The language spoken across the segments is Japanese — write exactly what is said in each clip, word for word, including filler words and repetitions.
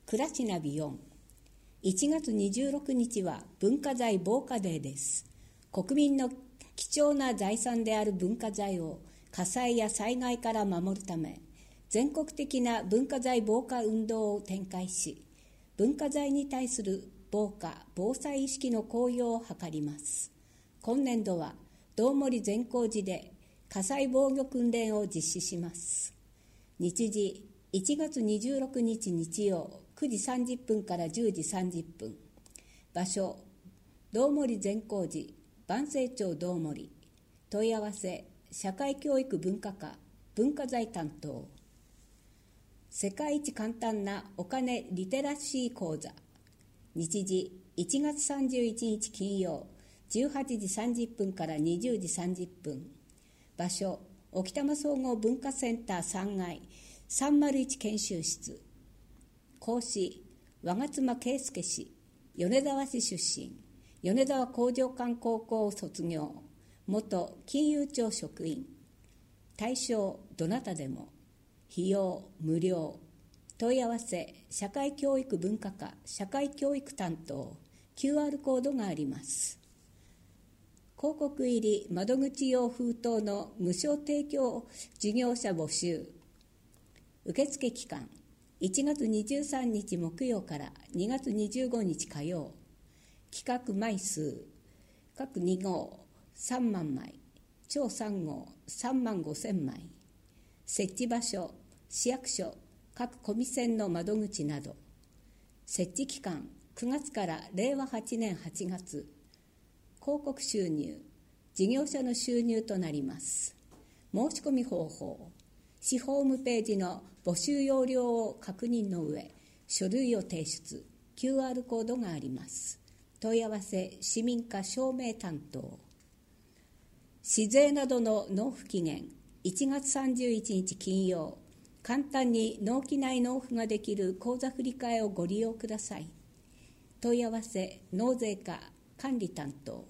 暮らしナビよん。いちがつにじゅうろくにちは文化財防火デーです。国民の貴重な財産である文化財を火災や災害から守るため、全国的な文化財防火運動を展開し、文化財に対する防火・防災意識の向上を図ります。今年度は道森善光寺で火災防御訓練を実施します。日時いちがつにじゅうろくにち日曜くじさんじゅっぷんからじゅうじさんじゅっぷん。場所道森善光寺万世町道森。問い合わせ社会教育文化課文化財担当。世界一簡単なお金リテラシー講座。日時いちがつさんじゅういちにち金曜じゅうはちじさんじゅっぷんからにじゅうじさんじゅっぷん。場所沖多摩総合文化センターさんがいさんまるいち研修室。講師我妻圭介氏、米沢市出身、米沢工場館高校を卒業、元金融庁職員。対象どなたでも、費用無料。問い合わせ社会教育文化課社会教育担当。 キューアール コードがあります。広告入り窓口用封筒の無償提供事業者募集。受付期間いちがつにじゅうさんにち木曜からにがつにじゅうごにち火曜。企画枚数各に号さんまんまい、超さん号さんまんごせんまい。設置場所市役所各コミセンの窓口など。設置期間くがつかられいわはちねんはちがつ。広告収入事業者の収入となります。申し込み方法市ホームページの募集要領を確認の上、書類を提出、キューアール コードがあります。問い合わせ市民課証明担当。市税などの納付期限いちがつさんじゅういちにち金曜。簡単に納期内納付ができる口座振替をご利用ください。問い合わせ納税課管理担当。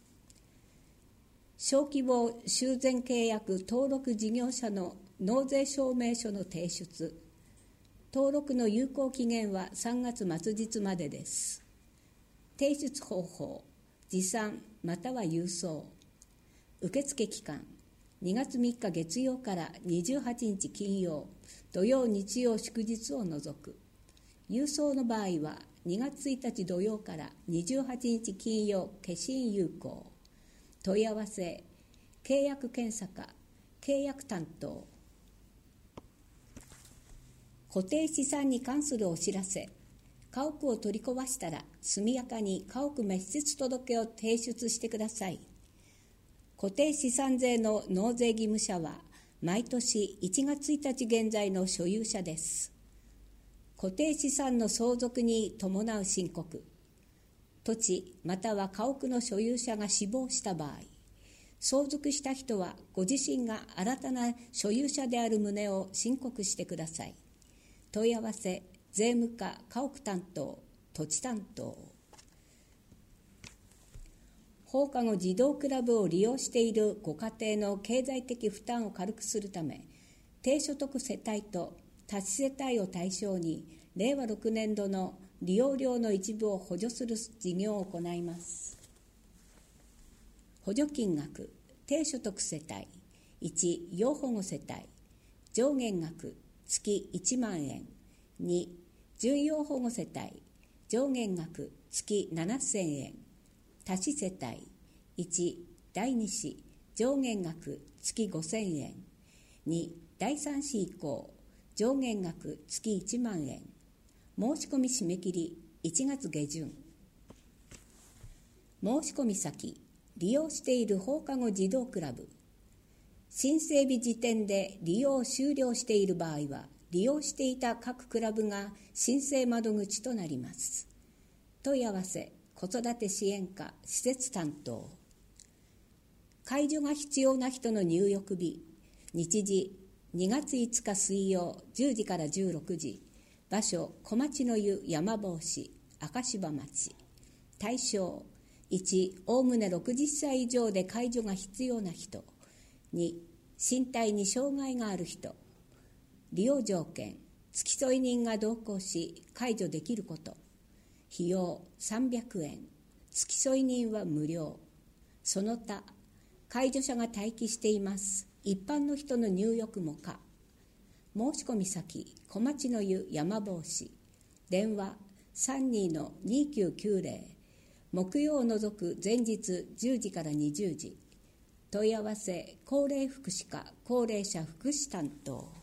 小規模修繕契約登録事業者の納税証明書の提出。登録の有効期限はさんがつ末日までです。提出方法持参または郵送。受付期間にがつみっか月曜からにじゅうはちにち金曜、土曜日曜祝日を除く。郵送の場合はにがつついたち土曜からにじゅうはちにち金曜消印有効。問い合わせ契約検査課契約担当。固定資産に関するお知らせ。家屋を取り壊したら速やかに家屋滅失届を提出してください。固定資産税の納税義務者は毎年いちがつついたち現在の所有者です。固定資産の相続に伴う申告。土地または家屋の所有者が死亡した場合、相続した人はご自身が新たな所有者である旨を申告してください。問い合わせ税務課家屋担当土地担当。放課後児童クラブを利用しているご家庭の経済的負担を軽くするため、低所得世帯と多子世帯を対象にれいわろくねんどの利用料の一部を補助する事業を行います。補助金額低所得世帯いち要保護世帯上限額月いちまんえん。に準要保護世帯上限額月ななせんえん。多子世帯いちだいに子上限額月ごせんえん。にだいさん子以降上限額月いちまんえん。申し込み締め切りいちがつげじゅん。申し込み先利用している放課後児童クラブ。申請日時点で利用を終了している場合は、利用していた各クラブが申請窓口となります。問い合わせ子育て支援課施設担当。介助が必要な人の入浴日。日時にがついつか水曜じゅうじからじゅうろくじ。場所小町の湯山坊市赤柴町。対象いちおおむねろくじゅっさい以上で介助が必要な人。に身体に障害がある人。利用条件付添人が同行し介助できること。費用さんびゃくえん、付添人は無料。その他、介助者が待機しています。一般の人の入浴も可。申し込み先、小町の湯山帽子。電話 さんじゅうにのにきゅうきゅうぜろ。木曜を除く前日じゅうじからにじゅうじ。問い合わせ高齢福祉課高齢者福祉担当。